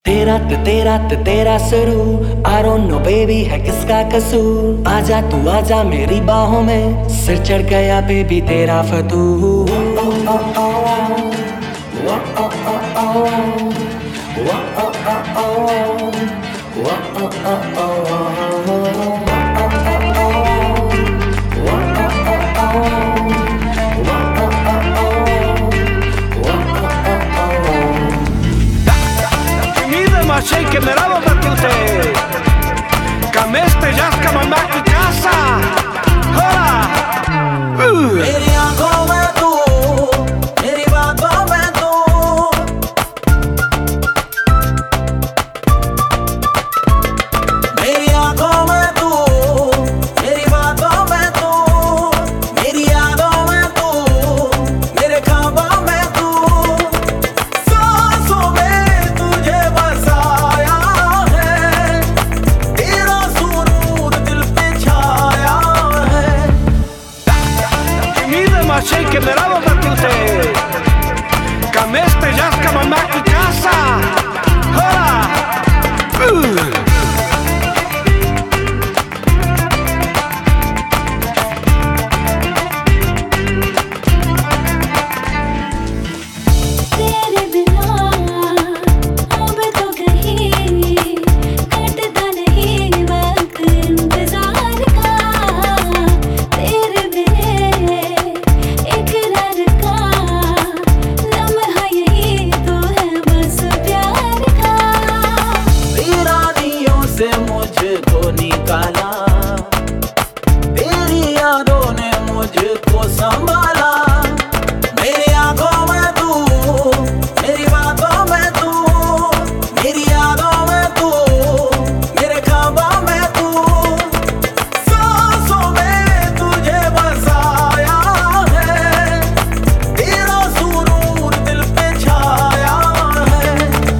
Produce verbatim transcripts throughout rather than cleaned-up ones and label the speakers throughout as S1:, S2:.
S1: तेरा ते तेरा ते तेरा शुरू I don't know baby है किसका कसूर। आजा तू आजा मेरी बाहों में, सिर चढ़ गया बेबी तेरा फतूर।
S2: Achei que me daba batute Cameste ya es como más que casa Hola
S3: मेरी आंखों में तू, मेरी बातों में तू, मेरी आंखों में तू, मेरी बातों में तू, मेरी यादों में तू, मेरे ख्वाबों में तू, सांसों में तुझे बसाया है, तेरा सुरूर दिल पे छाया है।
S2: Achei que me daba batute Cameste ya es como más que casa Hola
S3: मुझको निकाला तेरी यादों ने मुझको संभाला। मेरी आंखों में तू, मेरी बातों में तू, मेरी यादों में तू, मेरे ख्वाबों में तू, सांसों में तुझे बसाया है, तेरा सुरूर दिल पे छाया है।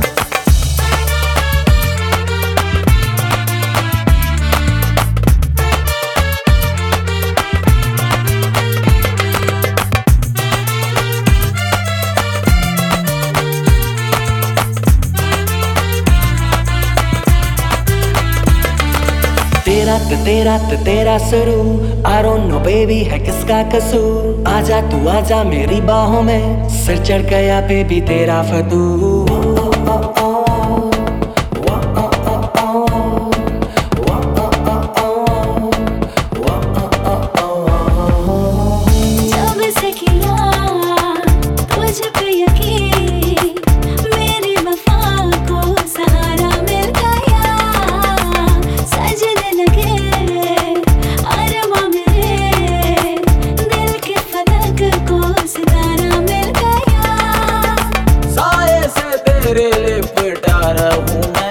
S1: तेरा ते तेरा ते तेरा शुरू I don't know baby है किसका कसूर। आजा तू आजा मेरी बाहों में, सिर चढ़ गया बेबी तेरा फतूर।
S3: तेरे लिपटा रहूं मैं